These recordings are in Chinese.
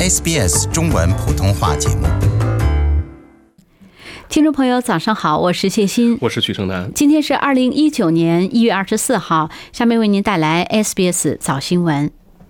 SBS 中文普通话节目。 听众朋友早上好，我是谢欣， 我是许成南。 今天是2019年1月24号，下面为您带来 SBS 早新闻。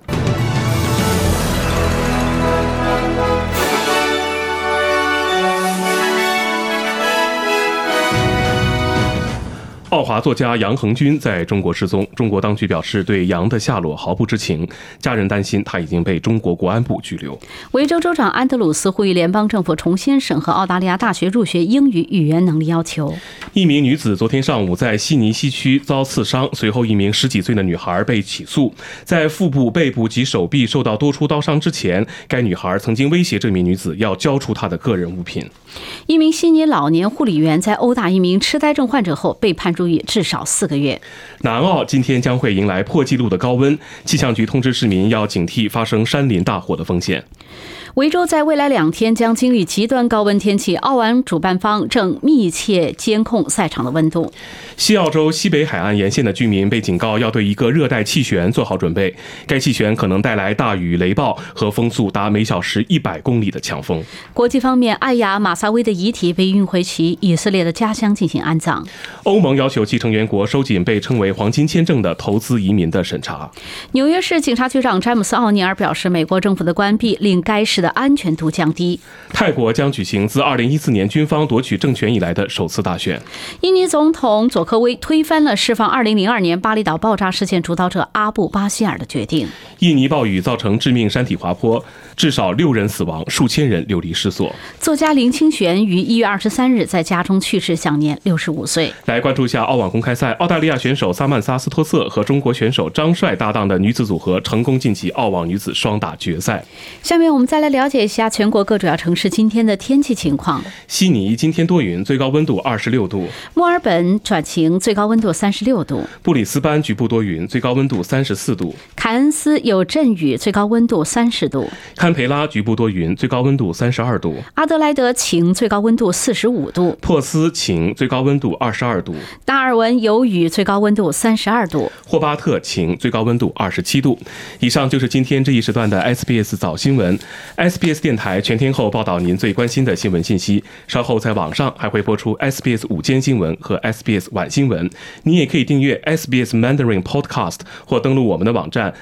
澳华作家杨恒军在中国失踪，中国当局表示对杨的下落毫不知情，家人担心他已经被中国国安部拘留。 维州州长安德鲁斯呼吁联邦政府重新审核澳大利亚大学入学英语语言能力要求。 一名女子昨天上午在悉尼西区遭刺伤，随后一名10几岁的女孩被起诉。在腹部、背部及手臂受到多处刀伤之前，该女孩曾经威胁这名女子要交出她的个人物品。 一名悉尼老年护理员在殴打一名痴呆症患者后被判入狱至少4个月。 南澳今天将会迎来破纪录的高温，气象局通知市民要警惕发生山林大火的风险。 维州在未来2天将经历极端高温天气，澳网主办方正密切监控赛场的温度。 西澳洲西北海岸沿线的居民被警告要对一个热带气旋做好准备，该气旋可能带来大雨、雷暴和风速达每小时100公里的强风。 国际方面，艾雅·马萨威的遗体被运回其以色列的家乡进行安葬。 欧盟要求其成员国收紧被称为黄金签证的投资移民的审查。 纽约市警察局长詹姆斯·奥尼尔表示，美国政府的关闭令该市的安全度降低。 泰国将举行自2014年军方夺取政权以来的首次大选。 印尼总统佐科威推翻了释放2002年巴厘岛爆炸事件主导者阿布巴希尔的决定。 印尼暴雨造成致命山体滑坡，至少6人死亡，数千人流离失所。 作家林清玄于1月23日在家中去世，享年65岁。 来关注一下澳网公开赛，澳大利亚选手萨曼萨·斯托瑟和中国选手张帅搭档的女子组合成功晋级澳网女子双打决赛。 下面我们再来了解一下全国各主要城市今天的天气情况。 悉尼今天多云，最高温度26度； 墨尔本转晴，最高温度36度； 布里斯班局部多云，最高温度34度； 凯恩斯有阵雨，最高温度30度； 堪培拉局部多云，最高温度32度； 阿德莱德晴，最高温度45度； 珀斯晴，最高温度22度； 达尔文有雨，最高温度32度； 霍巴特晴，最高温度27度。以上就是今天这一时段的 SBS 早新闻。SBS 电台全天候报道您最关心的新闻信息，稍后在网上还会播出 SBS 午间新闻和 SBS 晚新闻。你也可以订阅 SBS Mandarin Podcast 或登录我们的网站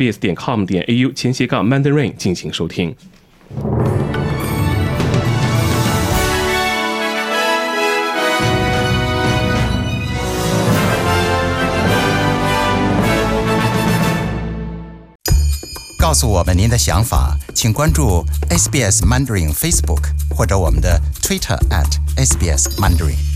sbs.com.au/Mandarin 进行收听。 告诉我们您的想法，请关注 SBS Mandarin Facebook 或者我们的 Twitter @SBS Mandarin。